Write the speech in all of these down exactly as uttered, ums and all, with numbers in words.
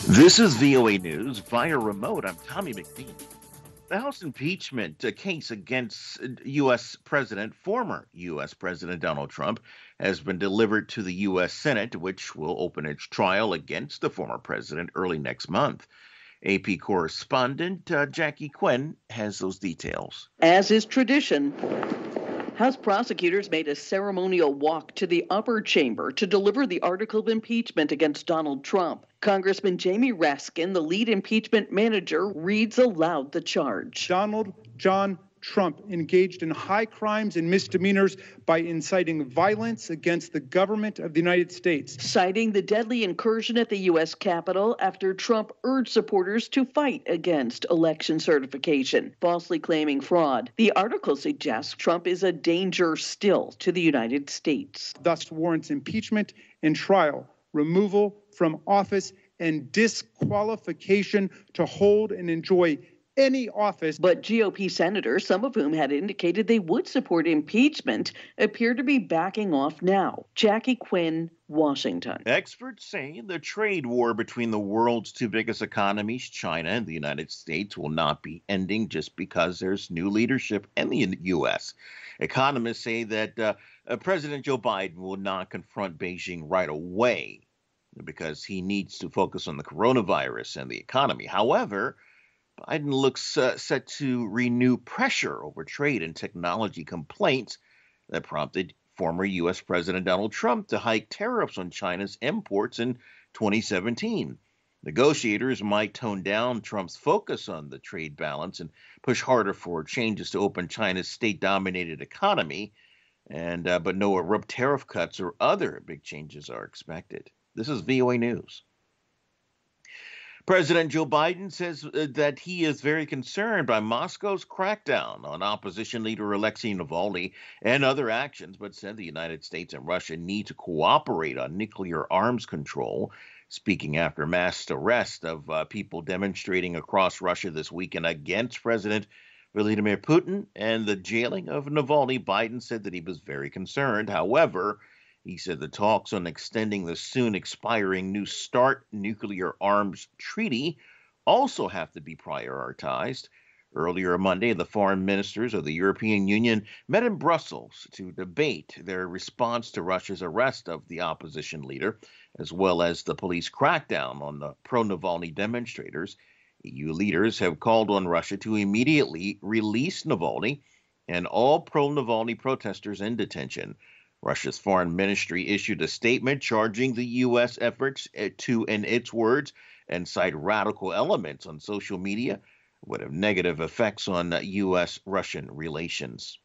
This is V O A News via remote. I'm Tommy McNeil. The House impeachment uh, case against uh, U S. President, former U S. President Donald Trump, has been delivered to the U S. Senate, which will open its trial against the former president early next month. A P correspondent uh, Jackie Quinn has those details. As is tradition, House prosecutors made a ceremonial walk to the upper chamber to deliver the article of impeachment against Donald Trump. Congressman Jamie Raskin, the lead impeachment manager, reads aloud the charge. Donald John Trump engaged in high crimes and misdemeanors by inciting violence against the government of the United States. Citing the deadly incursion at the U S. Capitol after Trump urged supporters to fight against election certification, falsely claiming fraud. The article suggests Trump is a danger still to the United States. Thus warrants impeachment and trial, removal from office, and disqualification to hold and enjoy any office. But G O P senators, some of whom had indicated they would support impeachment, appear to be backing off now. Jackie Quinn, Washington. Experts say the trade war between the world's two biggest economies, China and the United States, will not be ending just because there's new leadership in the U S. Economists say that uh, uh, President Joe Biden will not confront Beijing right away because he needs to focus on the coronavirus and the economy. However, Biden looks uh, set to renew pressure over trade and technology complaints that prompted former U S. President Donald Trump to hike tariffs on China's imports in twenty seventeen. Negotiators might tone down Trump's focus on the trade balance and push harder for changes to open China's state-dominated economy, and uh, but no abrupt tariff cuts or other big changes are expected. This is V O A News. President Joe Biden says uh, that he is very concerned by Moscow's crackdown on opposition leader Alexei Navalny and other actions, but said the United States and Russia need to cooperate on nuclear arms control, speaking after mass arrest of uh, people demonstrating across Russia this weekend against President Vladimir Putin and the jailing of Navalny. Biden said that he was very concerned. However, he said the talks on extending the soon expiring New START nuclear arms treaty also have to be prioritized. Earlier Monday, the foreign ministers of the European Union met in Brussels to debate their response to Russia's arrest of the opposition leader, as well as the police crackdown on the pro-Navalny demonstrators. E U leaders have called on Russia to immediately release Navalny and all pro-Navalny protesters in detention. Russia's foreign ministry issued a statement charging the U S efforts to, in its words, incite radical elements on social media would have negative effects on U S Russian relations.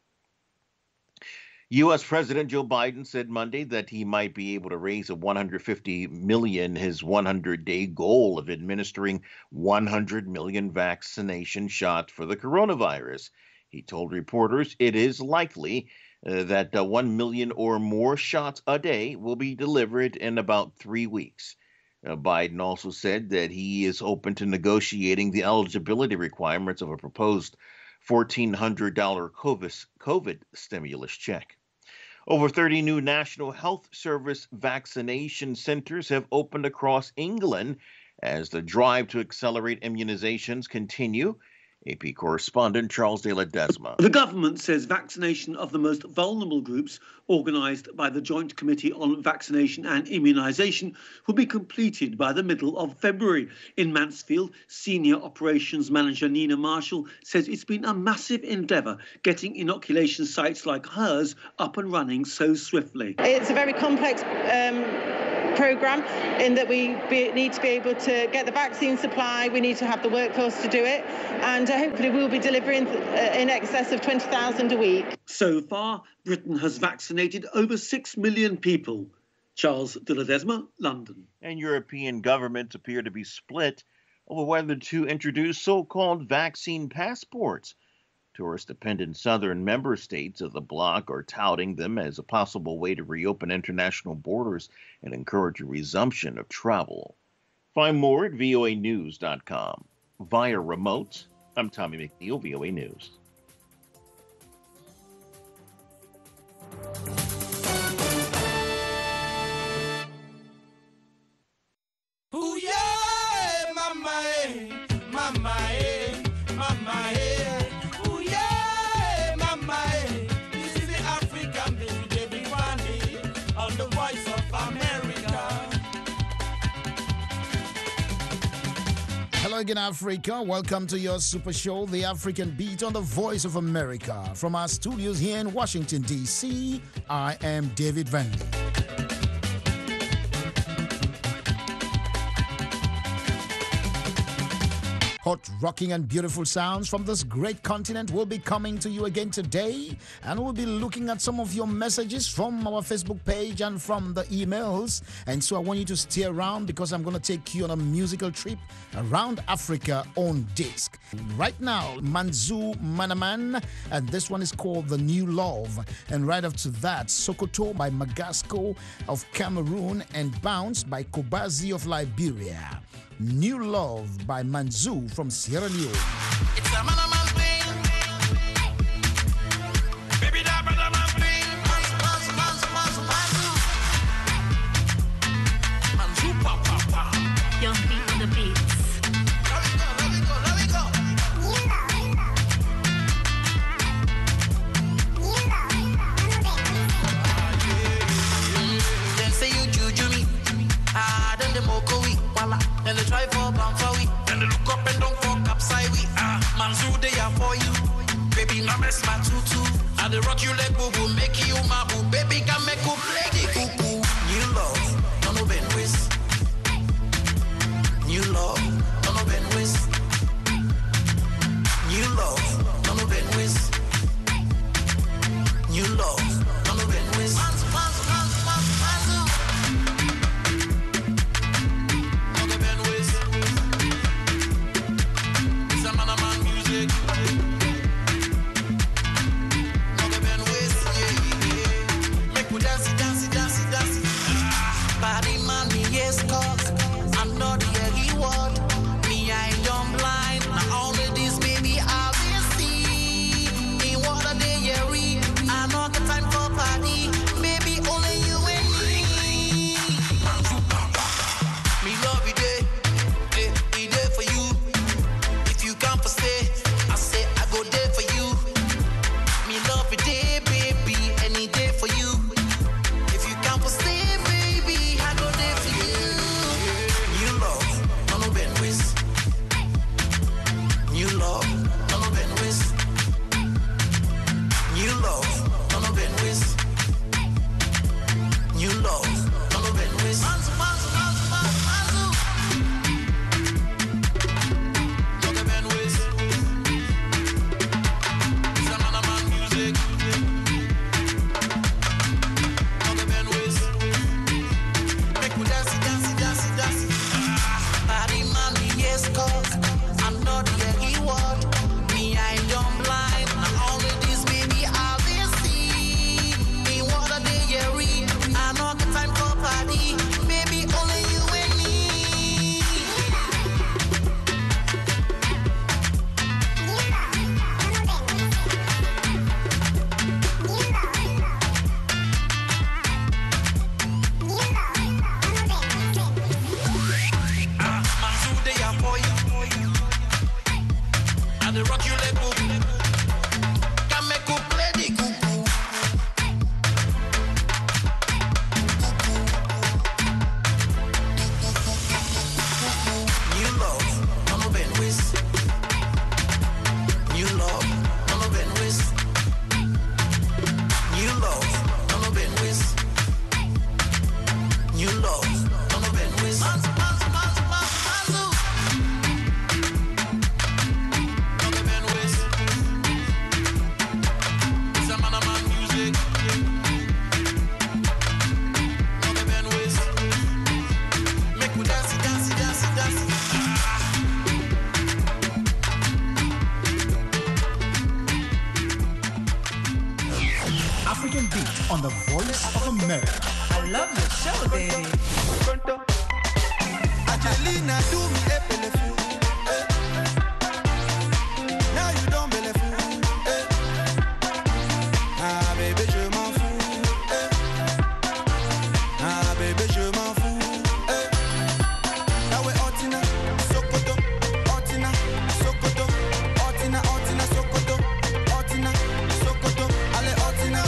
U S. President Joe Biden said Monday that he might be able to raise a one hundred fifty million dollars, his hundred-day goal of administering one hundred million vaccination shots for the coronavirus. He told reporters it is likely Uh, that uh, one million or more shots a day will be delivered in about three weeks. Uh, Biden also said that he is open to negotiating the eligibility requirements of a proposed fourteen hundred dollars COVID, COVID stimulus check. Over thirty new National Health Service vaccination centers have opened across England as the drive to accelerate immunizations continue. A P correspondent Charles de Ledesma. The government says vaccination of the most vulnerable groups, organised by the Joint Committee on Vaccination and Immunisation, will be completed by the middle of February. In Mansfield, Senior Operations Manager Nina Marshall says it's been a massive endeavour getting inoculation sites like hers up and running so swiftly. It's a very complex um programme in that we be, need to be able to get the vaccine supply, we need to have the workforce to do it, and uh, hopefully we'll be delivering uh, in excess of twenty thousand a week. So far, Britain has vaccinated over six million people. Charles de Ledesma, London. And European governments appear to be split over whether to introduce so-called vaccine passports. Tourist-dependent southern member states of the bloc are touting them as a possible way to reopen international borders and encourage a resumption of travel. Find more at V O A news dot com. Via remote, I'm Tommy McNeil, V O A News. Ooh, yeah! again, Africa. Welcome to your super show, The African Beat on the Voice of America. From our studios here in Washington, D C, I am David Vanley. Hot, rocking, and beautiful sounds from this great continent will be coming to you again today. And we'll be looking at some of your messages from our Facebook page and from the emails. And so I want you to stay around because I'm going to take you on a musical trip around Africa on disc. Right now, Manzou Manaman, and this one is called The New Love. And right after that, Sokoto by Magasco of Cameroon and Bounce by Kobazi of Liberia. New Love by Manzou from Sierra Leone. It's a man, man thing. Baby, that brother man thing. Manzou, Manzou, Manzou, Manzou. Manzou, pa, pa, pa. Young beat on the beats. Let me go, let me go, let me go. Then say you juju me. Ah, then the moko we. Then they try for bound for we. Then they look up and don't fuck upside we. Ah, Manzou, they are for you. Baby, now mess my tutu. I the rock you like boo boo, make you my boo. Baby, can make you play the cuckoo. New love, no no ben whiz. New love, no no ben whiz. New love, no no ben whiz. New love, no no ben whiz. Manzou, Manzou, Manzou, Manzou, Manzou. On the Voice of America. I love your show, baby. Angelina, do me a telephone. Now you don't believe it. Ah, baby, je m'en fous. Ah, baby, je m'en fous. Now we Otina, Sokoto, Otina, Sokoto, Otina, Otina, Sokoto, Otina, Sokoto, allez Otina.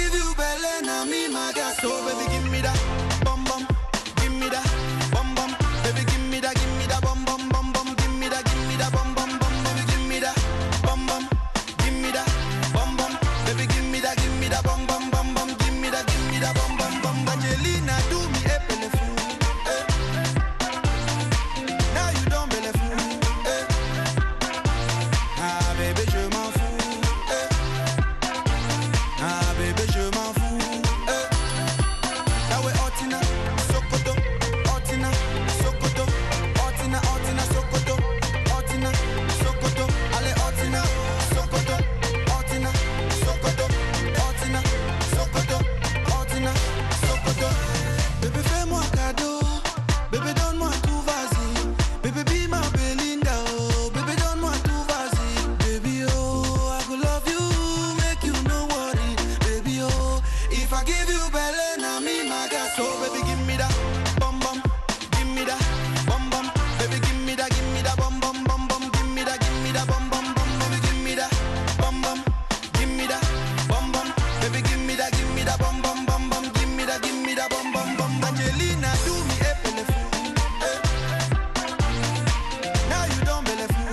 give you belly, now me my girl. So baby, give me that bum bum, give me that bum bum. Baby, give me that, give me that bum bum bum bum. Give me that, give me that bum bum bum. Baby, give me that bum bum, give me that bum bum. Baby, give me that, give me that bum bum bum bum. Give me that, give me that bum bum bum. Angelina, do me a pelefou. Now you don't believe me. Ah baby, je m'en fous. Ah baby, je m'en fous. Now we Otina, Sokoto, Otina, Sokoto, Otina, Otina, Sokoto, Otina, Sokoto, allez Otina, Sokoto, Otina, Sokoto, Otina, Sokoto, Otina, Sokoto. Bébé fais-moi cadeau, bébé donne-moi tout, vas-y. Baby be my Belinda, oh, baby donne-moi tout, vas-y. Baby oh, I could love you, make you no worry. Baby oh, if I give you belly, now me my girl. So baby give me that bum bum, give me that bum bum. Baby give me that, give me that bum bum bum bum. Give me that, give me that bum bum bum. Baby give me that bum bum, give me that bum bum. Baby give me that, give me that bum bum bum bum. Give me that, give me that bum bum bum. Angelina, do me a pelefou. Now you don't believe me.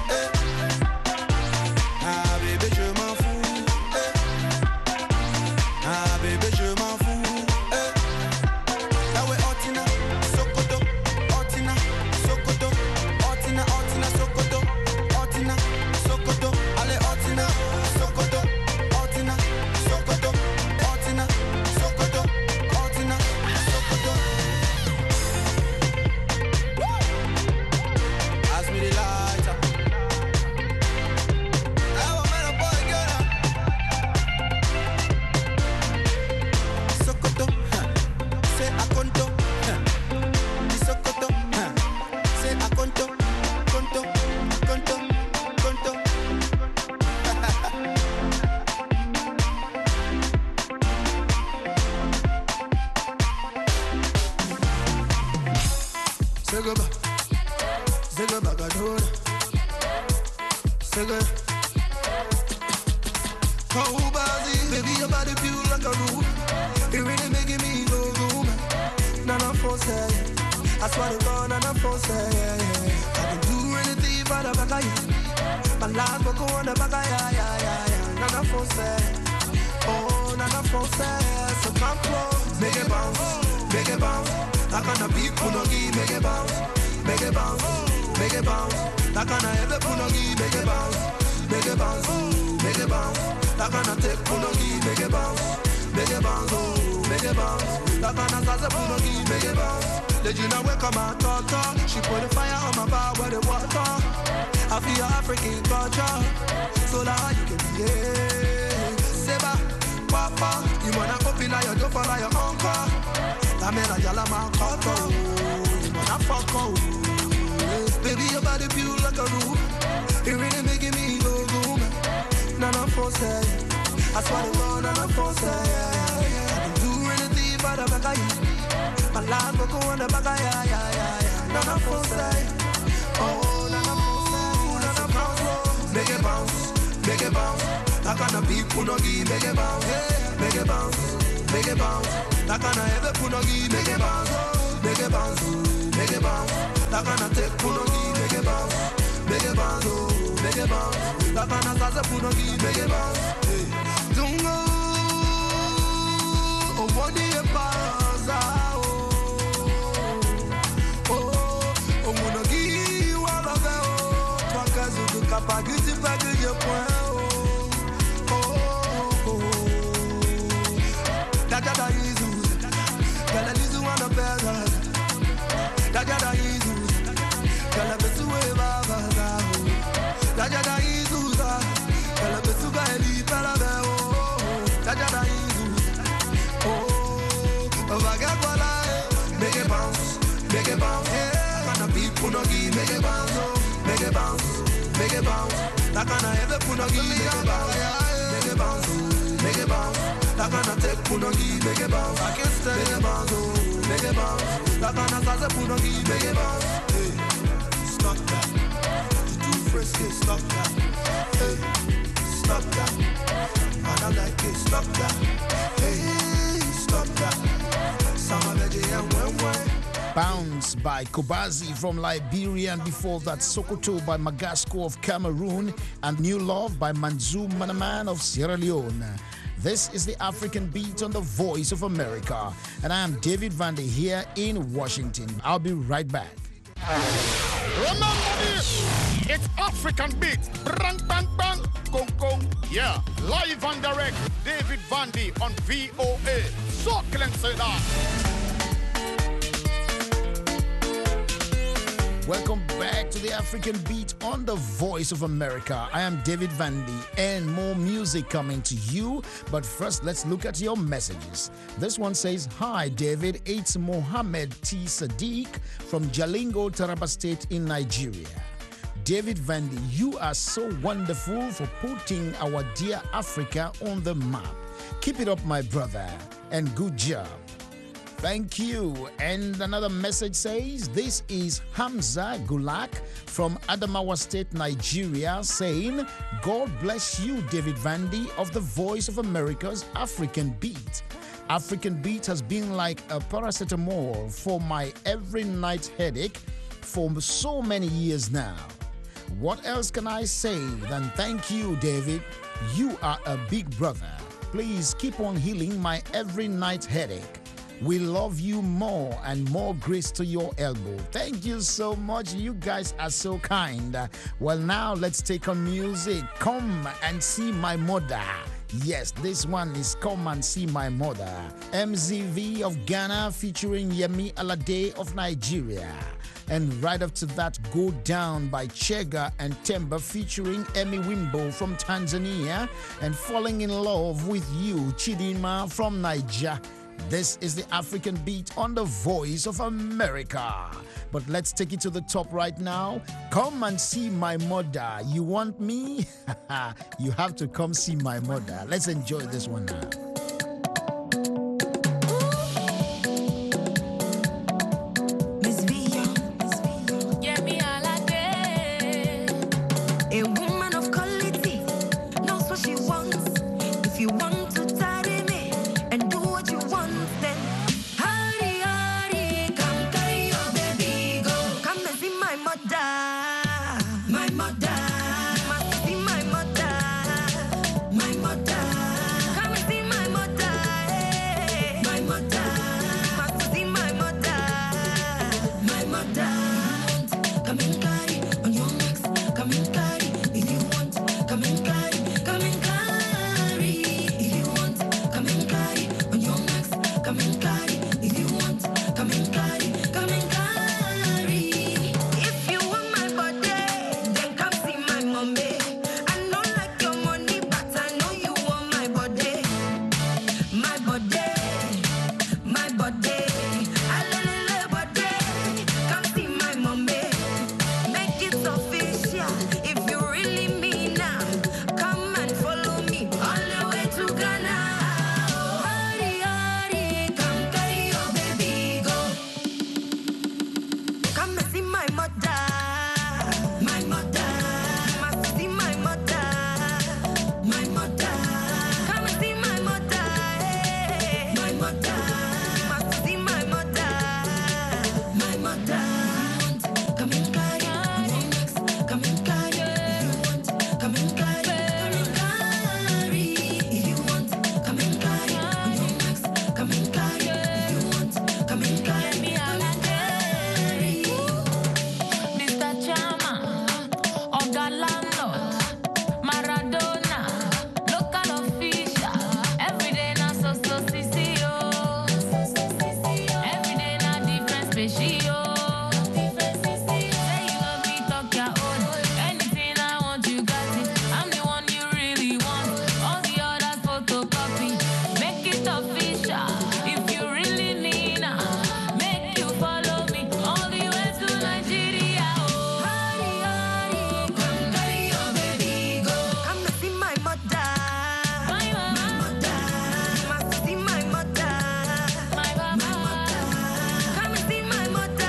Ah bébé, je m'en fous. Ah bébé, je m'en fous. Now we Otina, Sokoto, Otina, Sokoto, Otina, Otina, Sokoto, Otina, Sokoto, allez Otina, Sokoto, Otina, Sokoto, Otina, Sokoto, Otina, Sokoto. Pass me the lighter. I want me a boy girl. Sokoto, huh. Say a conto, huh. Di Sokoto, huh. Say a conto, conto, conto, conto. Segaba, Segaba Gadora, Segaba. Oh, Bazi, baby, your body feel like a room. It really making me go room. Nana for say, I swear to God, Nana for say, yeah, yeah. I can do anything for the back of you. My life will go on the back of yeah, yeah, yeah, yeah. Nana for say, oh, Nana for say, so come close, make it bounce, make it bounce. Like on a beat, punogi, make it bounce, make it bounce, make it bounce. Like on a heavy punogi, make it bounce, make it bounce, make it bounce. Like on a take punogi, make it bounce, make it bounce, oh, make it bounce. Like on a salsa punogi, make it bounce. Did you know where come my daughter? She put a fire on my bar where the water. I feel your African culture, so that you can be yeah. Seba, Papa, you wanna open up your door for like your uncle. I mean, I yell at my coco. You wanna fuck oh. Baby, your body feel like a room. It really making me go boom. Nana for say, I swear to God, Nana for say, I can do anything for the back of you. My life will go on the back of yeah, yeah, yeah, yeah. Nana for say, oh, Nana for say, Nana for say, make it bounce, make it bounce. Like on a beat, punogi, make it bounce, make it bounce, make it bounce. Like on a heavy punogi, make it bounce, make it bounce, make it bounce. Like on a take punogi, make it bounce, make it bounce, oh, make it bounce. Like on a salsa punogi, make it bounce. Hey, don't go, oh, what do you pass out? Oh, oh, punogi, all of it, oh, trois cases de capacité, pas que je point, oh, oh, oh. Dada Jesus, Gala Lizu on the better. Dada Jesus, Gala Besu Baba. Dada Jesus, Gala Besu Gali Palabeo. Dada Jesus, oh, Vagabola, make it bounce, make it bounce. Yeah, and the people no give, make it bounce, make it bounce, make it bounce. Like on a heavy punogi, make it bounce, make it bounce, make it bounce. Like on a take punogi, make it bounce. I can stay, make it bounce, oh, make it bounce. Like on a salsa punogi, make it bounce. Hey, stop that. You too frisky, stop that. Hey, stop that. And I like it, stop that. Hey, stop that. Sama veggie and when when. Bounce by Kobazi from Liberia, and before that Sokoto by Magasco of Cameroon, and New Love by Manzou Manaman of Sierra Leone. This is the African Beat on the Voice of America, and I am David Vandy here in Washington. I'll be right back. Remember this, it's African Beat. Bang, bang, bang, gong, gong. Yeah, live and direct, David Vandy on V O A. So, can say that. Welcome back to the African Beat on the Voice of America. I am David Vandy, and more music coming to you. But first, let's look at your messages. This one says, "Hi David, it's Mohammed T. Sadiq from Jalingo, Taraba State in Nigeria. David Vandy, you are so wonderful for putting our dear Africa on the map. Keep it up, my brother, and good job." Thank you. And another message says, this is Hamza Gulak from Adamawa State, Nigeria, saying, "God bless you, David Vandy of the Voice of America's African Beat. African Beat has been like a paracetamol for my every night headache for so many years now. What else can I say than thank you, David? You are a big brother. Please keep on healing my every night headache. We love you more, and more grace to your elbow." Thank you so much. You guys are so kind. Well, now let's take on music. Come and see my mother. Yes, this one is Come and See My Mother. M Z V of Ghana featuring Yemi Alade of Nigeria. And right after that, Go Down by Chega and Temba featuring Emmy Wimbo from Tanzania. And Falling in Love with You, Chidinma from Nigeria. This is the African Beat on the Voice of America. But let's take it to the top right now. Come and see my mother. You want me? You have to come see my mother. Let's enjoy this one now. My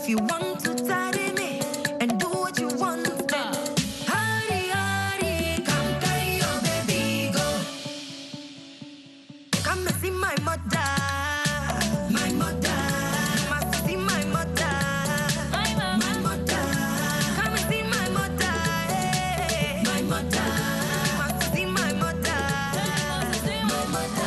you want to tidy me and do what you want, then hurry, hurry, come carry your baby, go. Come and see my mother, my mother. Must see my mother, my mother. Come and see my mother, eh, my mother. Must see my mother, my mother.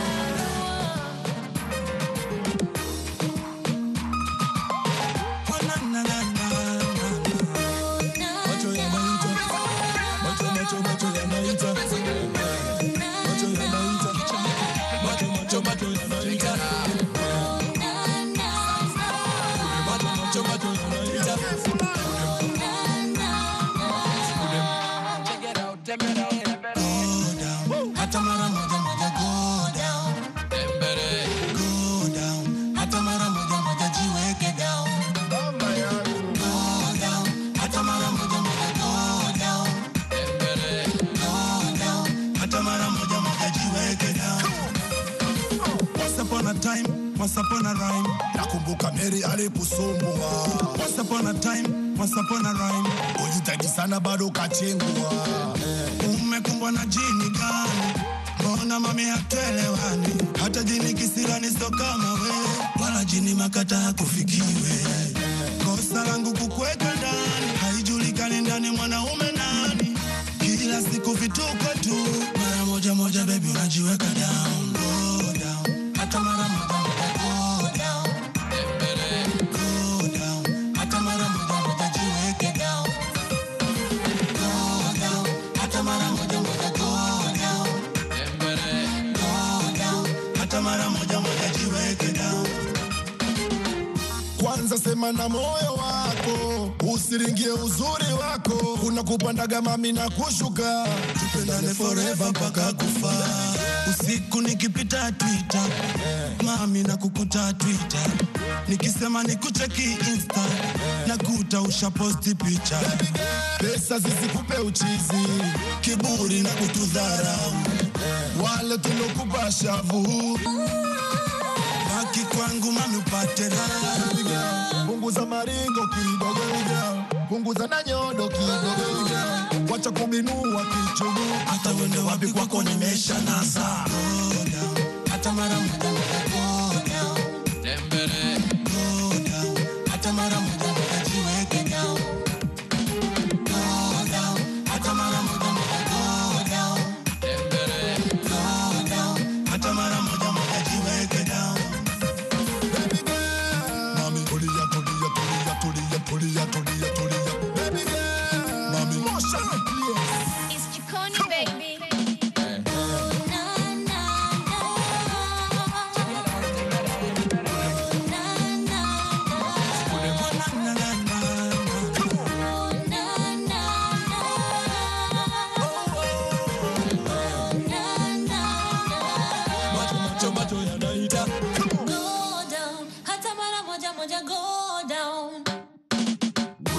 Once upon a rhyme, nakumbuka Mary aliposumbua. Once upon a time, once upon a rhyme, ulitaji sana bado kachengua. Umekumbwa na jini gani? Mbona mami hatuelewani? Hata jini kisirani sio kama we, wala jini makata hakufikiwe. Kosa langu kukuweka ndani, haijulikani ndani mwanaume nani. Kila siku vituko tu, mara moja moja baby unajiweka down, go down. Hata mara moja sema na moyo wako, usiringie uzuri wako. Unakupandaga mami na kushuka, tupendane forever mpaka kufa. Usiku nikipita Twitter, mami na kukuta Twitter. Nikisema nikucheki Insta, nakuta usha posti picha. Pesa zisikupe uchizi, kiburi na kutudharau. Wale tulokupa shavu, haki kwangu mami upate raha. Punguza maringo kidogo, punguza na nyodo kidogo. Wacha kubinua kichugu, hata wende wapi kwako nimesha nasa. Hata mara moja go down, tembele go down. Hata mara moja jiweke down, go down. Hata mara moja go down, tembele go down. Hata mara moja jiweke down. Tulia, tulia, tulia, baby girl. Mami, motion, please. It's Chiconi, baby. Go down, hata mara moja moja go down.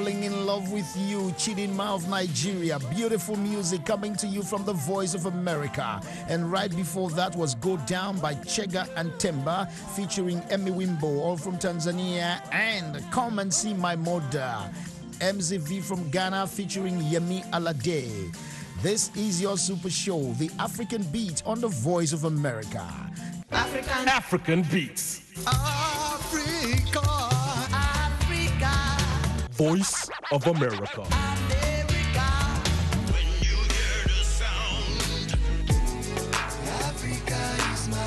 Falling in Love with You, Chidinma of Nigeria. Beautiful music coming to you from the Voice of America. And right before that was Go Down by Chega and Temba featuring Emmy Wimbo, all from Tanzania, and Come and See My Mother, M Z V from Ghana featuring Yemi Alade. This is your super show, The African Beat on the Voice of America. African, African Beats. Africa. Africa. Voice of America. America. When you hear the sound, Africa is my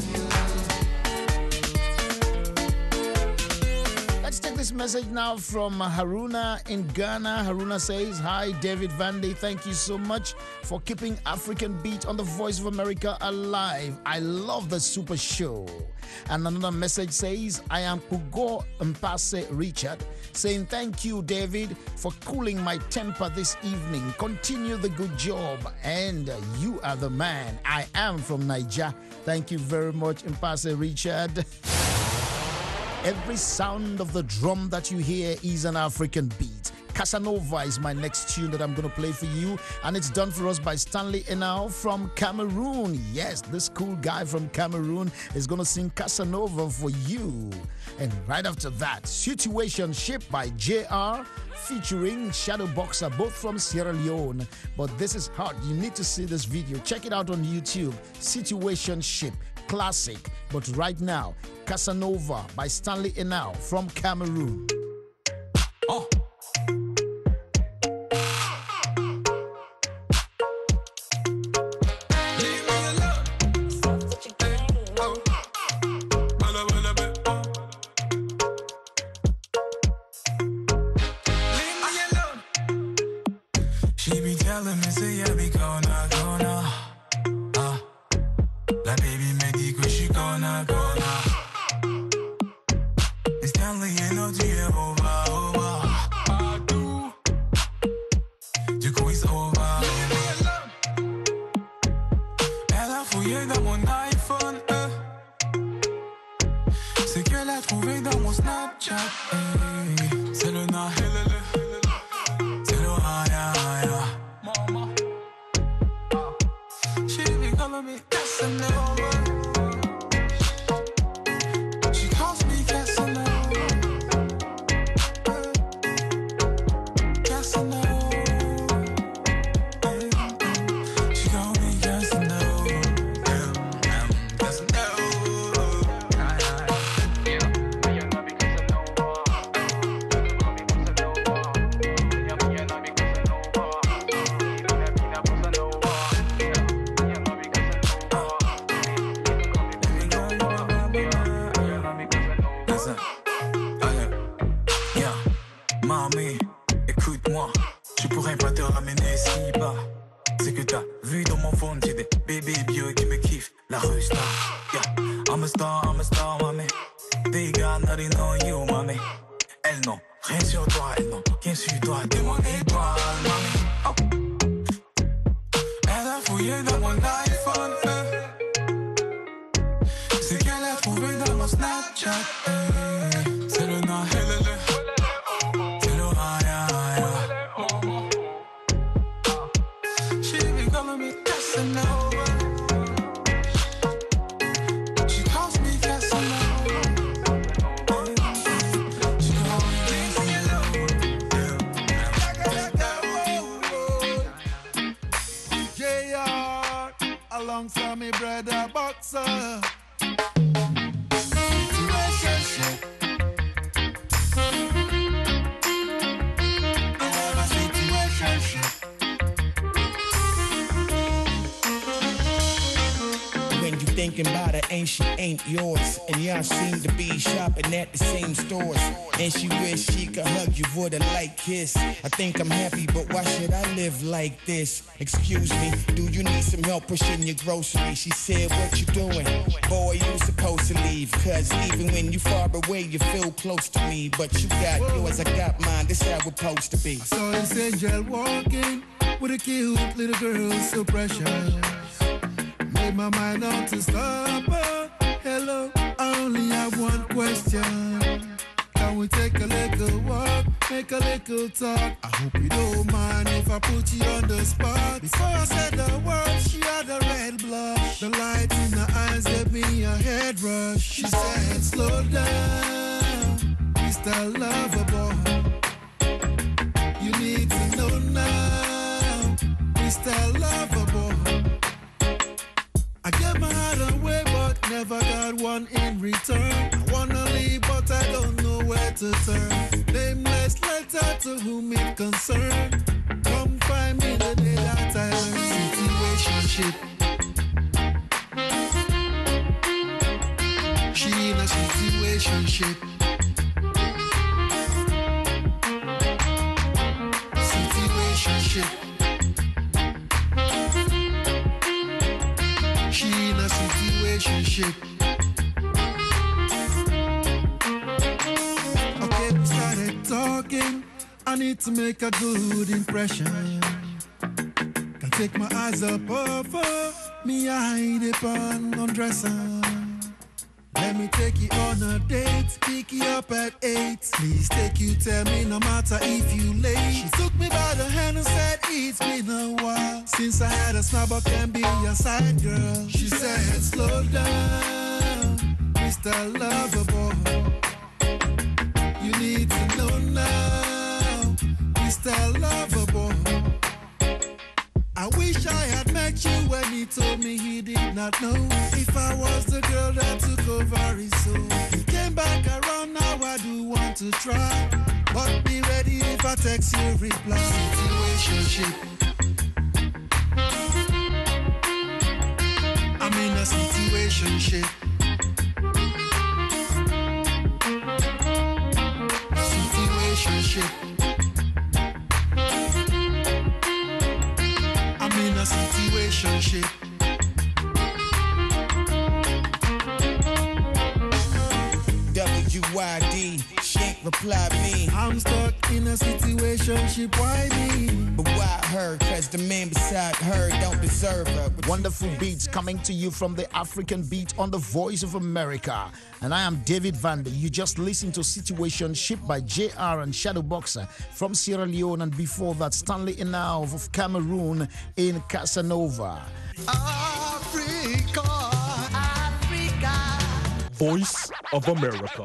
home. Let's take this message now from Haruna in Ghana. Haruna says, hi, David Vandy. Thank you so much for keeping African Beat on the Voice of America alive. I love the super show. And another message says, I am Ugo Mpase Richard, saying thank you, David, for cooling my temper this evening. Continue the good job. And you are the man. I am from Niger. Thank you very much, Mpase Richard. Every sound of the drum that you hear is an African beat. Casanova is my next tune that I'm going to play for you, and it's done for us by Stanley Enau from Cameroon. Yes, this cool guy from Cameroon is going to sing Casanova for you. And right after that, Situationship by J R featuring Shadow Boxer, both from Sierra Leone. But this is hard. You need to see this video. Check it out on YouTube. Situationship. Classic. But right now, Casanova by Stanley Enau from Cameroon. Oh. She be telling me, say, yeah, we gonna, gonna. Ah, la baby me dit que je suis gonna, gonna. It's Stanley, you know, tu es over, over. Ah, do. Du coup, it's over. Elle a fouillé dans mon iPhone, euh. C'est qu'elle a trouvé dans mon Snapchat, eh. C'est le na, c'est le haya, haya. She be calling me Casanova. She calls me Casanova. Casanova. She calls me Casanova. Casanova. Mamie, écoute-moi, je pourrais pas te ramener si bas. C'est que t'as vu dans mon phone, j'ai des bébés bio qui me kiffent. La rue star, yeah. I'm a star, I'm a star, mamie. They got nothing on you, mamie. Elles n'ont rien sur toi, elles n'ont rien sur toi. T'es mon étoile, mamie. Oh. Elle a fouillé dans mon iPhone, euh. C'est qu'elle a trouvé dans mon Snapchat, euh. C'est le na, helele. C'est le haya, haya. She be calling me Casanova. She calls me Casanova. She calls me Casanova. J R alongside me brother Boxer. Situationship. I have a situationship. When you thinking about her, ain't she ain't yours? And y'all seem to be shopping at the same stores. And she wish she could hug you for the light kiss. I think I'm happy, but why should I live like this? Excuse me, do you need some help pushing your groceries? She said, what you doing? Boy, you supposed to leave. Cause even when you far away, you feel close to me. But you got yours, I got mine, this how we're supposed to be. I saw this angel walking with a cute little girl, so precious. Made my mind out to stop her. Hello, I only have one question. Can we take a little walk, make a little talk? I hope you don't mind if I put you on the spot. Before I said the word, she had a red blush. The light in her eyes gave me a head rush. She said, slow down, Mister Lover Boy. You need to know now, Mister Lover Boy. I gave my heart away, but never got one in return. I wanna leave, but I don't know where to turn. Nameless letter to whom it concern. Come find me the day that I learn. Situationship. She in a situationship. Situationship. She in a situationship. Okay, we started talking. I need to make a good impression. Can take my eyes up over me, I hide it on undresser. Let me take you on a date, pick you up at eight. Please take you, tell me no matter if you late. She took me by the hand and said it's been a while since I had a snub, I can be your side girl. She said slow down, Mister Lover Boy. You need to know now, Mister Lover Boy. I wish I had met you when he told me he did not know if I was the girl that took over his soul. He came back around, now I do want to try, but be ready if I text you reply. Situationship. I'm in a situationship. Situationship. In a situationship. W Y D, she ain't reply me. I'm stuck in a situationship, why me? But why her? Cause the man beside her don't deserve her. Wonderful beats coming to you from the African Beat on the Voice of America. And I am David Vandy. You just listened to Situationship by J R and Shadow Boxer from Sierra Leone, and before that Stanley Inauv of Cameroon in Casanova. Africa, Africa. Voice of America.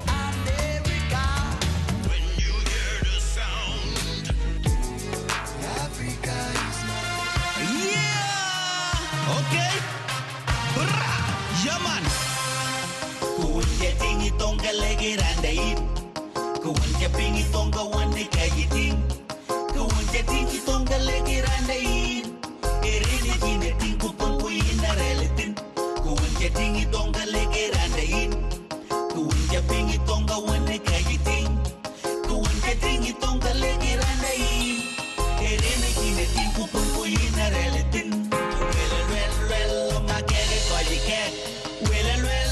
Tingi tonga legi randa in Kuwanja pingi tonga wande kaji ting Kuwanja tingi tonga legi randa in Erene jine ting kupon kuina relatin Kuwanja tingi tonga legi randa in Kuwanja pingi tonga wande kaji ting Kuwanja tingi tonga legi randa in Erene jine ting kupon kuina relatin Well, well, well, ma kege kaji kek Well, well, well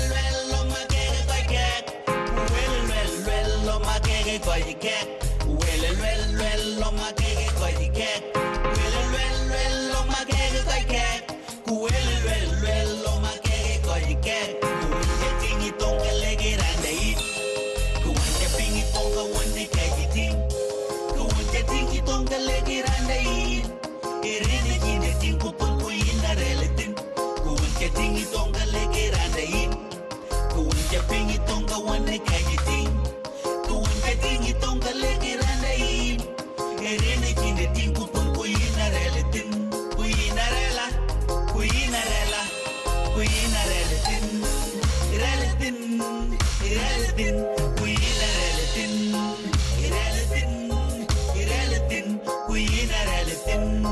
Koi the cat, well and well, well, on my cake, koi the cat, well and well, well, on my cake, koi cat, well and well, well, on my cake, koi the cat, getting it on the leg and the eat, go on the ping it on the one the cat eating, go on the thing it on the leg and the eat, it really in the thing upon in the relative, go on the thing it on the leg and the eat, go on the ping it on the one the cat eating. Tingi tonga legi randa in Erene kine tingu pun kuina relatin Kuina rela, kuina rela, kuina relatin Relatin, relatin, kuina relatin Relatin, relatin, kuina relatin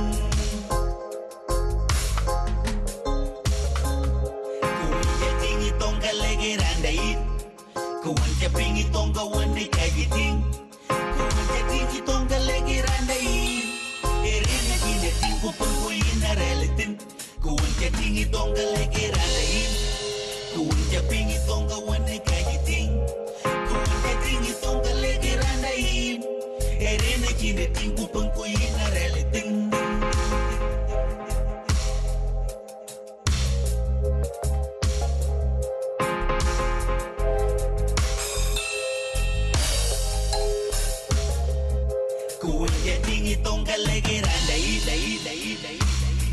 Kuina tingi tonga legi randa in Kuwanja pingi tonga wande kaji ting Kuwanja tingi tonga legi randa in Erene kine tingu pun kuina relatin Kuwanja tingi tonga legi randa in Kuwanja pingi tonga wande kaji ting Kuwanja tingi tonga legi randa in Erene kine tingu pun kuina relatin kuwenye tingi tonga lege randa ida ida ida ida.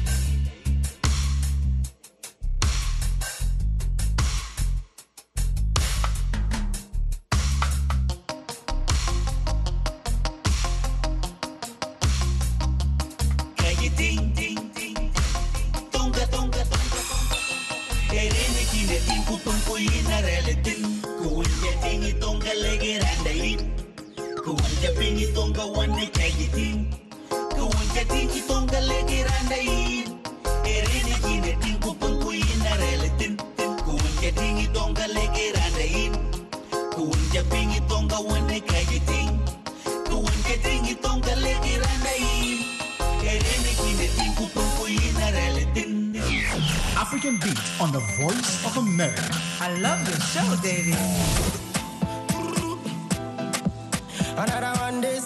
Kaya ting ting ting tonga tonga tonga tonga. Erene kine ting kupang kuina relatin. Kuwenye tingi tonga lege randa ida. Kuwenye pingi tonga wane kaya ting. Kuwenye tingi tonga lege randa ida. Erene kine ting kupang kuina relatin. Kuwenye tingi tonga lege randa ida. Kuwenye pingi tonga wane kaya ting. Kuwenye tingi tonga lege randa ida. Erene kine ting kupang kuina relatin. African Beat on the Voice of America. I love your show, David. Another one this.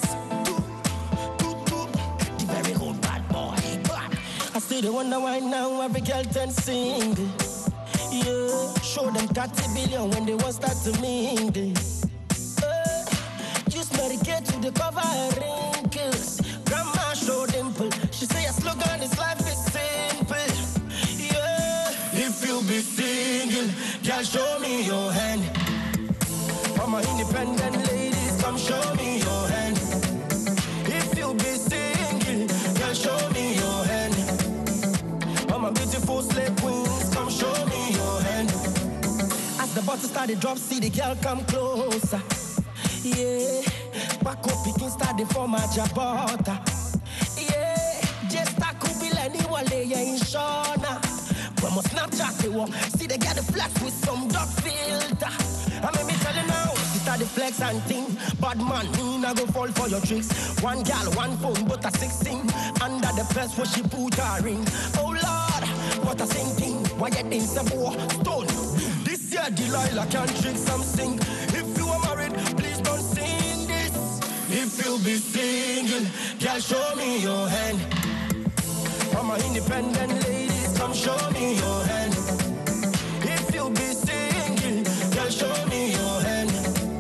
Very good bad boy. I still the wonder why now every girl turn sing this. Yeah, show them thirty billion when they want start to mean this. Uh, use Medicaid to the cover her wrinkles. Grandma show dimple. She say a slogan is life is simple. Yeah, if you be single, girl show me your hand. For my independent ladies, come show me your hand. If you be single, girl, show me your hand. For my beautiful slave queens, come show me your hand. As the bottle started drop, see the girl come closer. Yeah, back up, picking started for my jabota. Yeah, just a couple anyway, yeah, in Shona. When my Snapchat, they walk, see they get the flash with some dark filter. I make me tell you now, it are the flex and thing. Bad man, me nah go fall for your tricks. One gal, one phone, but a sixteen. Under the press where she put her ring. Oh Lord, what a same thing. Why you think some boy stone? This year Delilah can trick something. If you are married, please don't sing this. If you be single, girl, show me your hand. For my independent ladies, come show me your hand. If you be single, girl, show me your hand.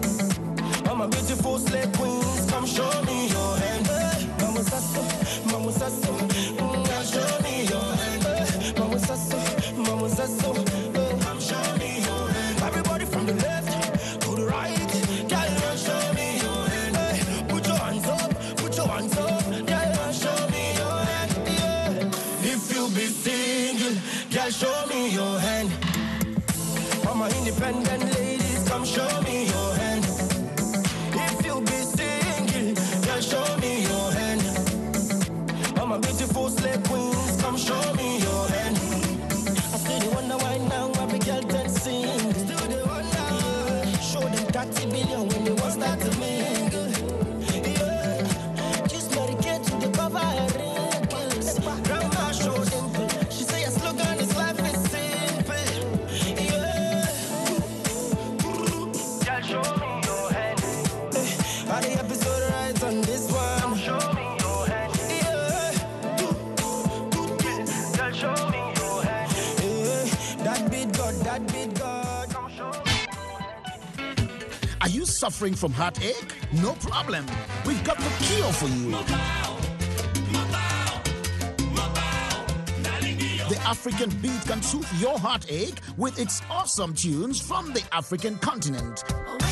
All my beautiful slave queens, come show me your hand. Hey, Mama Sasso, Mama Sasso, mm, girl, show me your hand. Hey, Mama Sasso, Mama Sasso, hey, come show me your hand. Everybody from the left to the right, girl, show me your hand. Hey, put your hands up, put your hands up, girl, show me your hand. Yeah. If you be single, girl, show me your hand. All my independent ladies, come show me your hand. If you be single, girl, show me your hand. All my beautiful slave queens, come show me your hand. I still wonder why now every girl can sing. Still the wonder. Yeah. Show them thirty billion when they want start to mingle. Yeah, just Medicaid to the cover her wrinkles. Grandma show dimple. She say a slogan is life is simple. Yeah. Girl, show me your hand. Eh, are the episode right on this one? Show me your hand. Yeah. Girl, show me your hand. Yeah. That beat God, that beat God. Come show me. Are you suffering from heartache? No problem. We've got the cure for you. The African Beat can soothe your heartache with its awesome tunes from the African continent.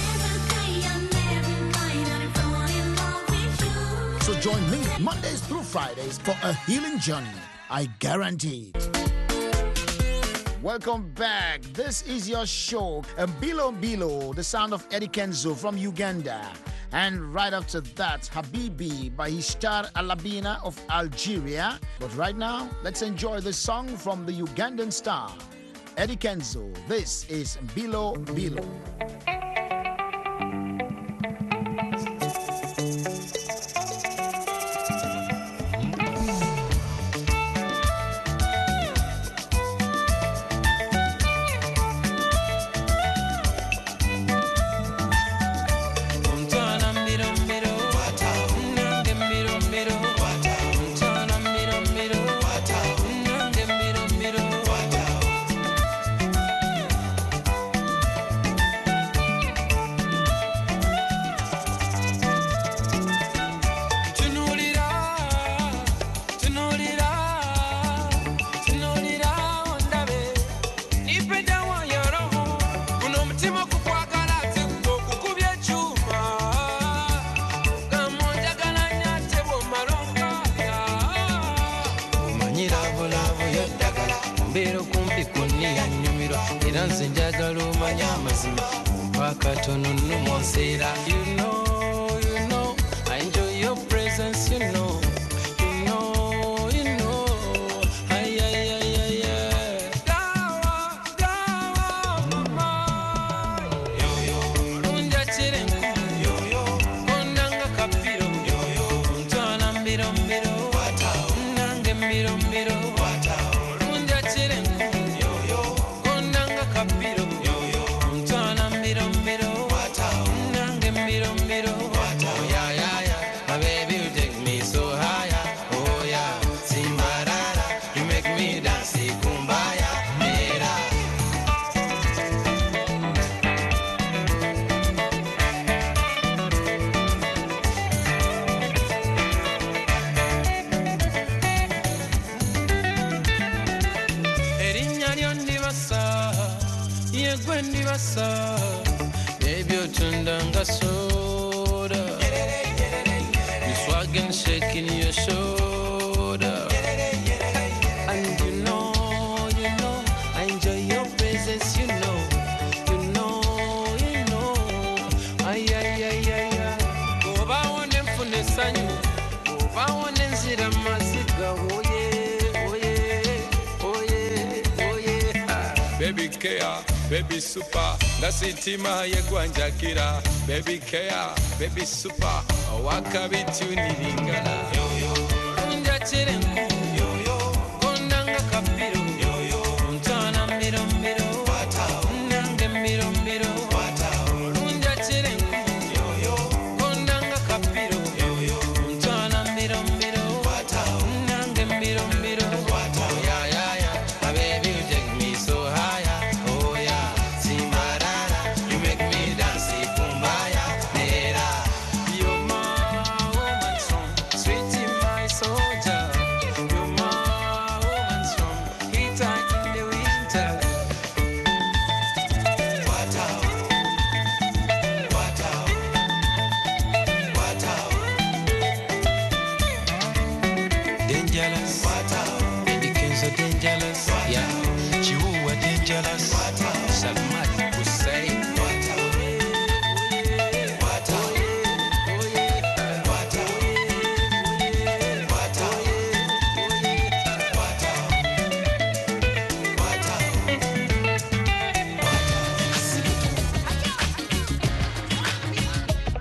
So join me Mondays through Fridays for a healing journey. I guarantee it. Welcome back. This is your show, Mbilo Mbilo, the sound of Eddie Kenzo from Uganda. And right after that, Habibi by Hishtar Alabina of Algeria. But right now, let's enjoy the song from the Ugandan star, Eddie Kenzo. This is Mbilo Mbilo. Miro, miro, miro. nanze njagala omanye amazima mpaka tono nnumonseera. You know, you know, I enjoy your presence, you know, you know, you know. Ay, ay, ay, ay, ay. Gawa, gawa, mama. Yo, yo, lunja chirengu. Yo, yo, kondanga kapiro. Yo, yo, ntwana mbiro mbiro. Nange mbiro mbiro. Lunja chirengu. Yo, yo, kondanga kapiro. Yo, yo, ntwana mbiro mbiro. Nange mbiro mbiro. Oh, yeah, yeah, yeah. My baby, you take me so higher. Oh, yeah. Simbarara. You make me dance. Kumbaya. Mera. Erinnya lyo ndibasa, ye gwe ndibasa. Baby, otunda nga soda. You swaggin', shaking your shoulder. And you know, you know, I enjoy your presence, you know, you know, you know. Ay, ay, ay, ay, ay. Oba wone nfuna essanyu, oba wone nzira maziga, oh yeah, oh yeah, oh yeah, oh yeah. Baby care, baby super, ngasitima yegwanjakira. Baby care, baby super, wakabituniringana. Lunja chirengu. Kondanga kapiro. Ntwana mbiro mbiro. Nange mbiro mbiro. Lunja chirengu. Kondanga kapiro. Ntwana mbiro mbiro. Nange mbiro mbiro. Oh, yeah, yeah, yeah. My baby, you take me so higher. Oh, yeah. Simbarara. You make me dance. Kumbaya. Nera. You're my woman song. Sweetie, my soldier. You're my woman song. Heater in the winter. Dangerous. Baby Kenzo dangerous. Yeah. Chihuahua dangerous. Salmat Hussein.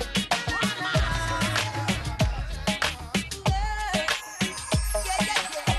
Yeah, yeah, yeah.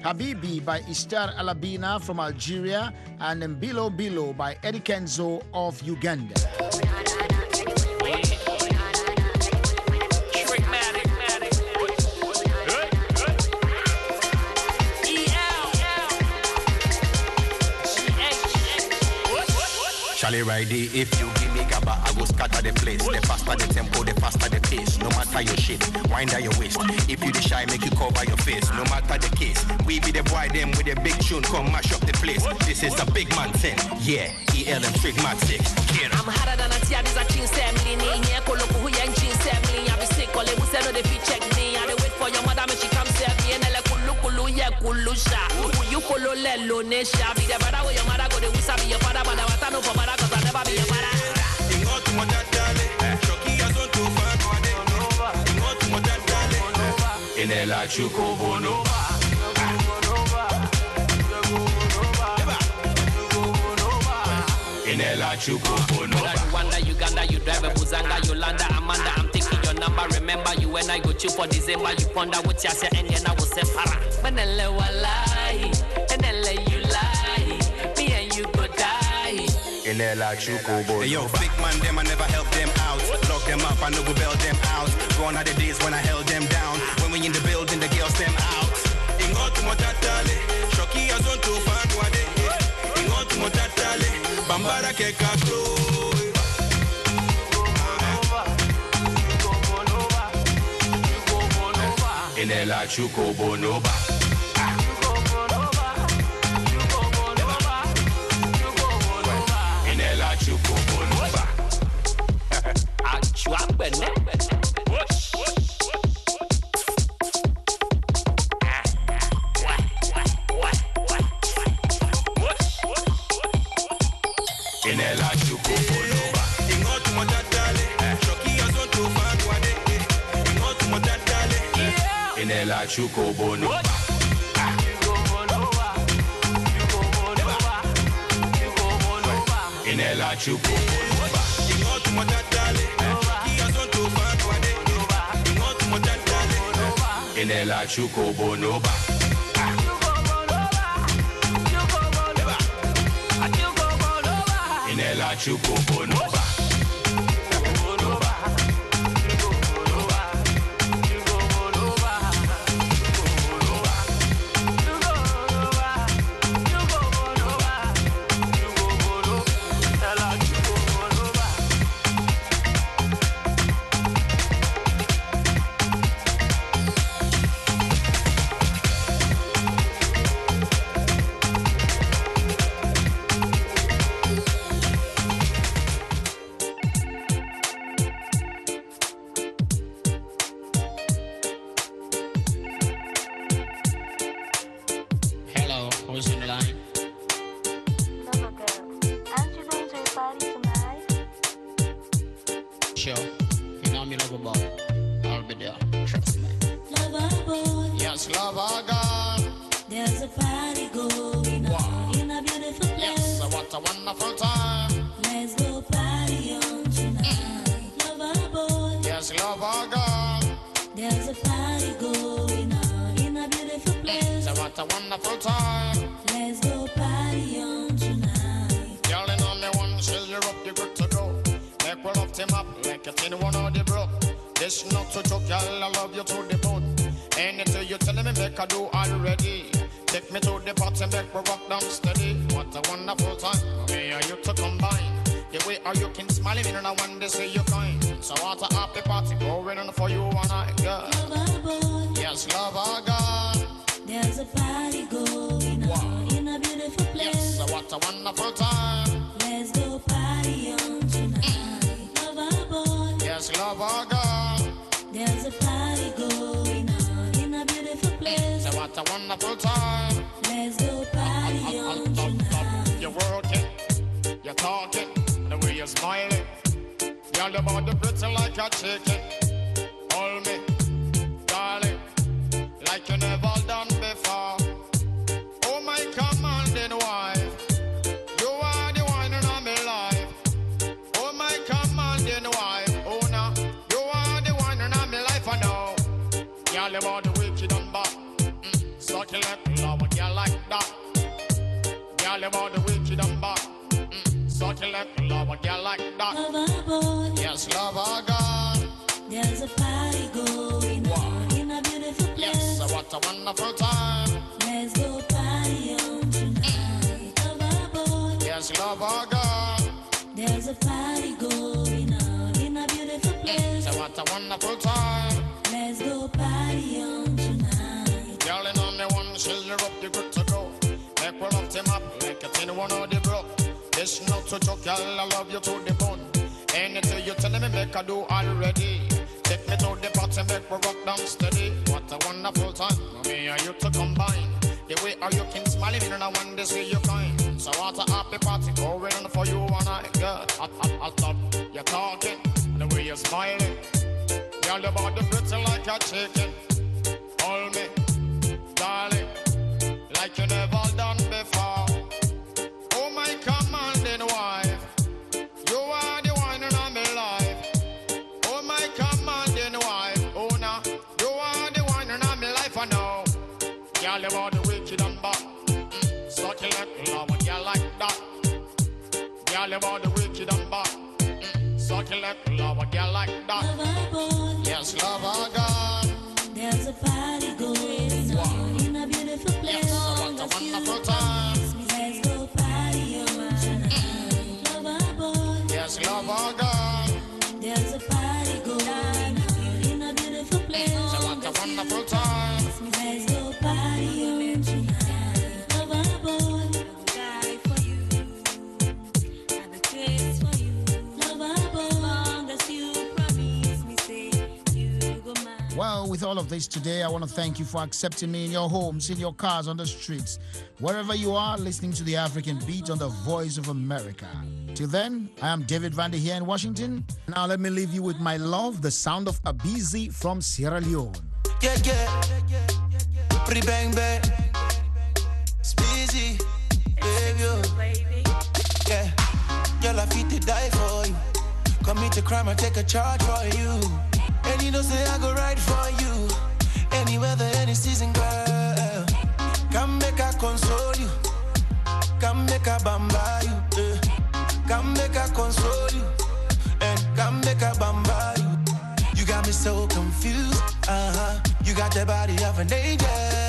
Habibi by Istar Alabina from Algeria, and Mbilo Bilo by Eddie Kenzo of Uganda. Charlie Ridey, if you give me gaba, I go scatter the place. The faster the tempo, the faster the pace. No matter your shit, wind down your waist. If you the shy, make you cover your face. No matter the case, we be the boy them with a big tune, come mash up the place. This is a big man thing, yeah. E L and Trigmatic. I'm harder than a tia, this a chin family. Yeah, Koloku, who yang chin family. I be sick, all they will say no, they fit check me. I dey wait for your mother, when she come serve me. And I kulu kulu, yeah, kulusha. Who you follow, let lo nesha. Be the brother where your mother go, they will be your father, but I want to know for mother. Inela chuko bono. Inela chuko bono. Rwanda, Uganda, you drive a Buzanga, Yolanda, Amanda. I'm taking your number. Remember you when I go chill for December. You ponder what you say and then I will say para. Manele walai, enele you lie. Me and you go die. Inela chuko bono. Hey yo, big man, them I never help them out. Lock them up, I no go bail them out. Gone are the days when I held them down. When we in the building, the girls them out. Ingo tu motatale, shoki azon tu fanwade. Ingo tu motatale, bambara ke kaklo. Inela chuko bonoba. Inela chuko bonoba. Chuambene. Inela chuko bonoba. Ingo tu motatale, shoki azon tu fanwade. Ingo tu motatale, inela chuko bonoba. Inela chuko bonoba. Ingo tu motatale, shoki azon tu fanwade. Ingo tu motatale, inela chuko bonoba. Inela chuko bonoba. About the wicked and bad, mm, succulent lover. Girl, about the wicked and bad. Mm. Succulent, love a girl like that. Lover boy. Yes, lover God. There's a party going on in a beautiful place. Yes, so what a wonderful time. Let's go party on tonight. Lover boy. Yes, lover God. There's a party going on in a beautiful place. So what a wonderful time. Let's go party on tonight. Girl, in on the one, she'll you up, you good to go. Make one of them up, like a tin one of the broke. This not to joke, girl, I love you to the bone. Anything you telling me, make I do already. Take me to the party, make we rock down steady. What a wonderful time, me and you to combine. The way are you can smiling in and I want to see you kind. So what a happy party going on for you and I, girl. I, I, I stop you talking, the way you're smiling. Girl, your body pretty like a chicken. Hold me, darling, like you never done before. Oh my commanding wife, you are the one in my life. Oh my commanding wife, oh now, you are the one in my life. I know. Girl, you are the wicked and bad. Mm. Succulent, love a girl like that. Girl, you are the wicked and bad. Mm. Succulent, love a girl like that. Lover boy. Yes, lover God. There's a party going on in a beautiful place. Yes, so what a wonderful time. Let's go party on tonight. Lover boy. Yes, lover God. There's a party going on in a beautiful place. So what a wonderful time. Let's go party on tonight. Lover boy. Die for you. Have a kiss for you. Lover boy. Long as you promise me, say you go mine. Well, with all of this today, I want to thank you for accepting me in your homes, in your cars, on the streets, wherever you are, listening to the African Beat on the Voice of America. Till then, I am David Vandy here in Washington. Now let me leave you with my love, the sound of Abizi from Sierra Leone. Yeah, yeah. Pretty bang bang. Speezy. Baby. Yeah. Girl, I fit to die for you. Commit a crime, I take a charge for you. And you know say I go right for you. Any weather, any season, girl. Come make I console you. Come make I bamba you. Yeah. Come make I console you. And come make I bamba you. You got me so confused. Uh-huh. You got the body of an angel.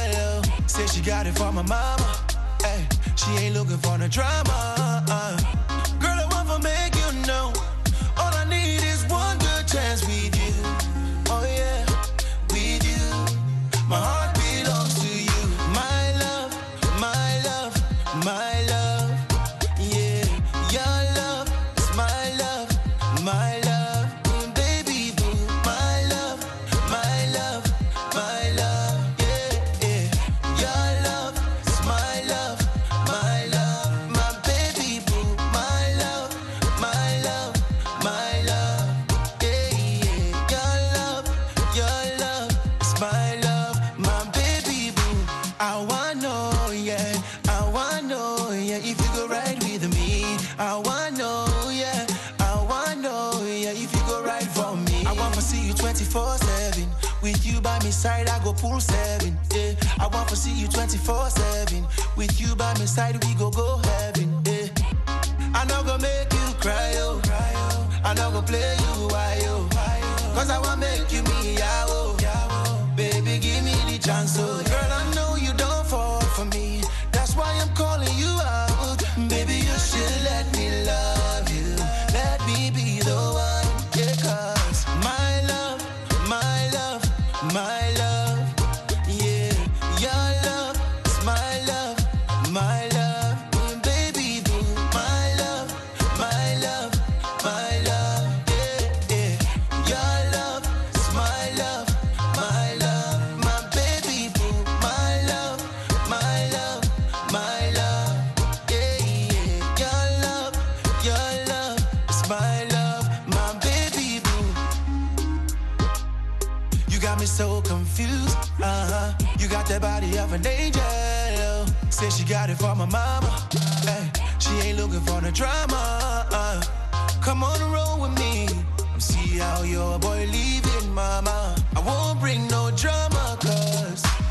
Say she got it from my mama. Hey, she ain't looking for no drama. Uh. Girl, I want to make you know. All I need is one good chance with you. Oh yeah, with you. My heart belongs to you. My love, my love, my love. Yeah, your love is my love, my love. Mm, baby boo, my love, my love, my love. Yeah, yeah. Your love is my love, my love. My baby boo, my love, my love, my love. Yeah, yeah. Your love, your love is my love, my baby boo. I wanna know, yeah, I wanna know, yeah, if you go right with me. I wanna know, yeah, I wanna know, yeah, if you go right for me. I want to see you twenty-four seven. With you by my side, I go pool seven. Yeah, I want to see you twenty-four seven. With you by my side, we go go heaven. Yeah, I know go make you cry, oh, I know go play you why, oh, cause I want make you me, yeah, oh, baby, give me the chance, oh, girl, I know you don't fall for me. That's why I'm calling you out. Baby, you should let me love you. Let me be the one. Yeah, cause my love, my love, my love. Yeah, your love is my love, my love. Mm, baby boo, my love, my love, my love. Yeah, yeah. Your love is my love, my love. My baby boo, my love, my love, my love. Yeah, yeah. Your love, your love is my love, my baby boo. You got me so confused. Uh-huh. You got that body of an angel. Say she got it from my mama. Hey, she ain't looking for no drama. Uh, come on and roll with me. See how your boy leaving, mama. I won't bring no drama, cause